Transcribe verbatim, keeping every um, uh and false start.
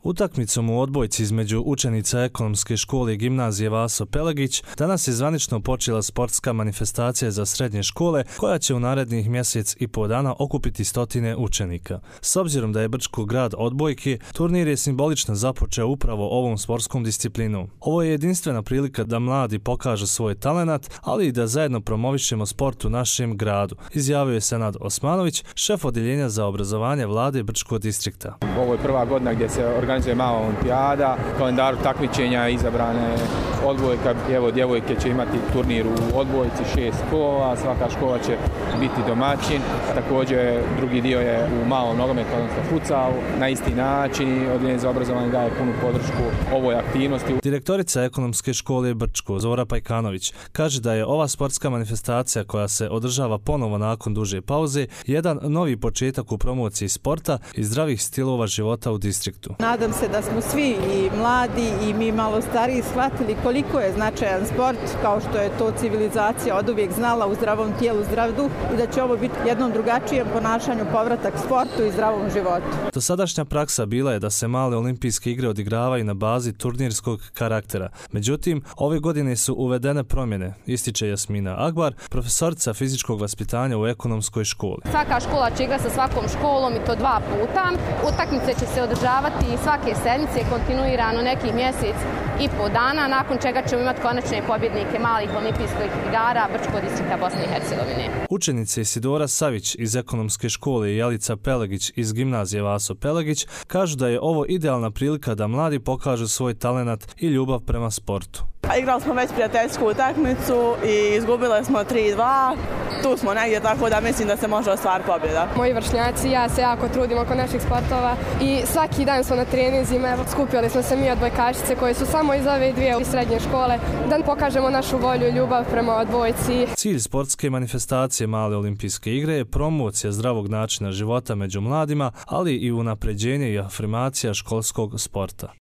Utakmicom u odbojci između učenica Ekonomske škole i gimnazije Vaso Pelegić danas je zvanično počela sportska manifestacija za srednje škole koja će u narednih mjesec i pol dana okupiti stotine učenika. S obzirom da je Brčko grad odbojki, turnir je simbolično započeo upravo ovom sportskom disciplinom. Ovo je jedinstvena prilika da mladi pokažu svoj talenat, ali i da zajedno promovišemo sport u našem gradu, izjavio je Senad Osmanović, šef odjeljenja za obrazovanje vlade Brčkog distrikta. Ovo je prva godina gdje se organizuje mala olimpijada, u kalendaru takmičenja izabrane odbojka, evo djevojke će imati turnir u odbojci, šest škola, svaka škola će biti domaćin, također drugi dio je u malom nogometu, odnosno futsalu, na isti način, odjeljenje za obrazovanje daje punu podršku ovoj aktivnosti. Direktorica Ekonomske škole Brčko, Zora Pajkanović, kaže da je ova sportska manifestacija koja se održava ponovo nakon duže pauze jedan novi početak u promociji sporta i zdravih stilova života u distriktu. Nadam se da smo svi i mladi i mi malo stariji shvatili koliko je značajan sport, kao što je to civilizacija oduvijek znala, u zdravom tijelu zdrav duh, i da će ovo biti jednom drugačijem ponašanju povratak sportu i zdravom životu. Dosadašnja praksa bila je da se male olimpijske igre odigravaju na bazi turnirskog karaktera. Međutim, ove godine su uvedene promjene, ističe Jasmina Agbar, profesorica fizičkog vaspitanja u Ekonomskoj školi. Svaka škola će igrati sa svakom školom i to dva puta. Utakmice će se održavati svake sedmice kontinuirano nekih mjesec i po dana, nakon čega ćemo imati konačne pobjednike malih olimpijskih igara Brčkog distrikta Bosne i Hercegovine. Učenice Isidora Savić iz Ekonomske škole i Jelica Pelegić iz gimnazije Vaso Pelegić kažu da je ovo idealna prilika da mladi pokažu svoj talenat i ljubav prema sportu. Igrali smo već prijateljsku utakmicu i izgubili smo tri dva. Tu smo negdje, tako da mislim da se može ostvariti pobjeda. Moji vršnjaci i ja se jako trudimo oko naših sportova i svaki dan smo na treninzima. Skupili smo se mi odbojkašice koje su samo iz ove dvije srednje škole da pokažemo našu volju i ljubav prema odbojci. Cilj sportske manifestacije Male olimpijske igre je promocija zdravog načina života među mladima, ali i unapređenje i afirmacija školskog sporta.